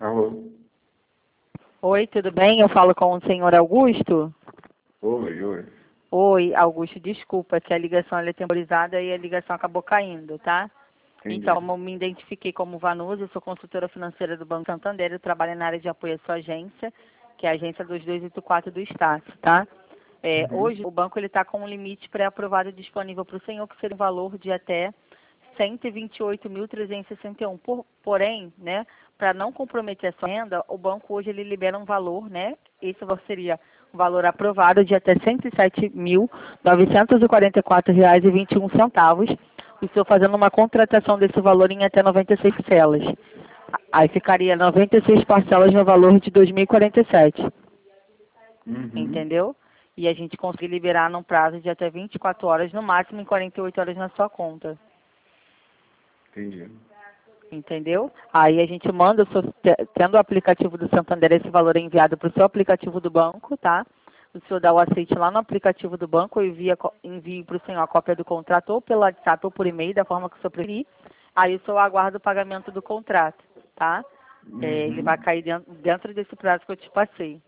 Alô? Oi, tudo bem? Eu falo com o senhor Augusto? Oi. Oi, Augusto, desculpa que a ligação ela é temporizada e a ligação acabou caindo, tá? Entendi. Então, eu me identifiquei como Vanusa, eu sou consultora financeira do Banco Santander, eu trabalho na área de apoio à sua agência, que é a agência 2284 do Estado, tá? Hoje, o banco está com um limite pré-aprovado disponível para o senhor, que seria um valor de até 128.361. Porém, né, para não comprometer a sua renda, o banco hoje ele libera um valor, né? Esse seria um valor aprovado de até R$ 107.944,21. O senhor fazendo uma contratação desse valor em até 96 parcelas. Aí ficaria 96 parcelas no valor de 2.047. Entendeu? E a gente consegue liberar num prazo de até 24 horas, no máximo em 48 horas na sua conta. Entendi. Entendeu? Aí a gente manda, tendo o aplicativo do Santander, esse valor é enviado para o seu aplicativo do banco, tá? O senhor dá o aceite lá no aplicativo do banco, eu envio para o senhor a cópia do contrato, ou pelo WhatsApp ou por e-mail, da forma que o senhor preferir. Aí o senhor aguarda o pagamento do contrato, tá? Ele vai cair dentro desse prazo que eu te passei.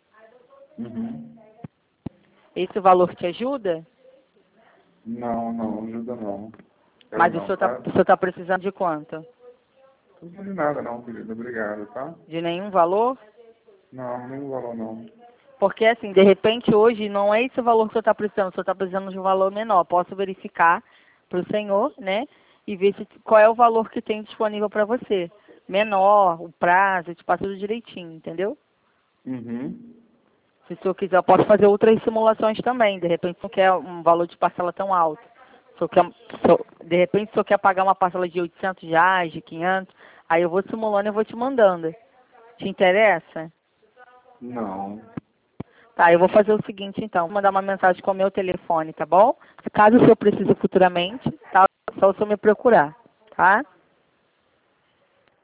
Esse valor te ajuda? Não ajuda não. Mas o senhor tá precisando de quanto? Não precisa de nada não, querido. Obrigado, tá? De nenhum valor? Não, nenhum valor não. Porque, assim, de repente, hoje não é esse o valor que o senhor está precisando, o senhor está precisando de um valor menor. Posso verificar para o senhor, né? E ver qual é o valor que tem disponível para você. Menor, o prazo, eu te passo tudo direitinho, entendeu? Se o senhor quiser, eu posso fazer outras simulações também. De repente, não quer um valor de parcela tão alto. De repente, o senhor quer pagar uma parcela de R$ 800, de 500, aí eu vou simulando e eu vou te mandando. Te interessa? Não. Tá, eu vou fazer o seguinte, então. Vou mandar uma mensagem com o meu telefone, tá bom? Caso o senhor precise futuramente, tá? É só o senhor me procurar, tá?